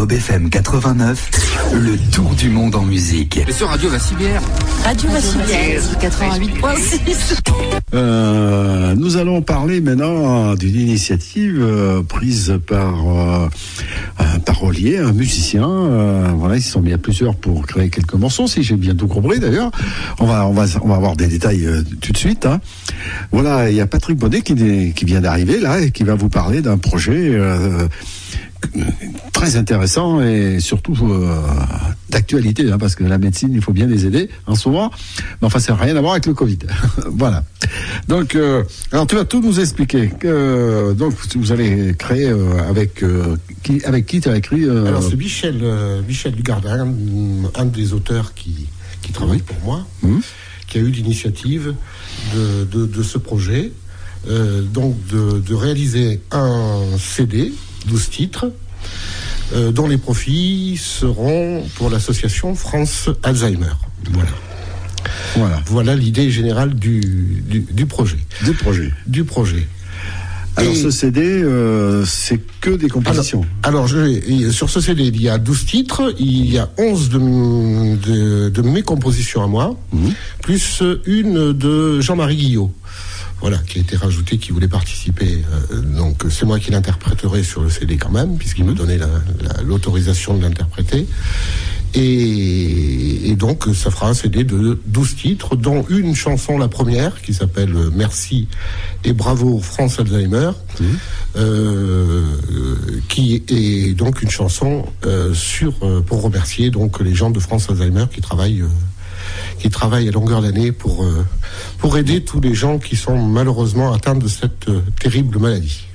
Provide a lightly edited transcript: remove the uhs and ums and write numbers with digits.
Aube FM 89, le tour du monde en musique. Et sur Radio Vassivière. Radio Vassivière, 88.6. Nous allons parler maintenant d'une initiative prise par un parolier, un musicien. Voilà, ils se sont mis à plusieurs pour créer quelques morceaux, si j'ai bien tout compris d'ailleurs. On va avoir des détails tout de suite. Hein. Voilà, il y a Patrick Bonnet qui vient d'arriver là et qui va vous parler d'un projet très intéressant et surtout d'actualité, hein, parce que la médecine, il faut bien les aider en ce moment. Mais enfin, ça n'a rien à voir avec le Covid. Voilà. Donc, alors tu vas tout nous expliquer. Donc, vous allez créer avec qui tu as écrit Alors, c'est Michel Dugardin, un des auteurs qui travaille pour moi, qui a eu l'initiative de ce projet, donc de réaliser un CD, 12 titres, dont les profits seront pour l'association France Alzheimer. Voilà l'idée générale du projet. Du projet. Alors ce CD, c'est que des compositions. Alors sur ce CD, il y a 12 titres, il y a 11 de mes compositions à moi, plus une de Jean-Marie Guillot. Voilà, qui a été rajouté, qui voulait participer. Donc c'est moi qui l'interpréterai sur le CD quand même, puisqu'il me donnait l'autorisation de l'interpréter. Et donc ça fera un CD de 12 titres, dont une chanson, la première, qui s'appelle Merci et Bravo France Alzheimer, qui est donc une chanson pour remercier donc les gens de France Alzheimer qui travaillent à longueur d'année pour aider tous les gens qui sont malheureusement atteints de cette terrible maladie.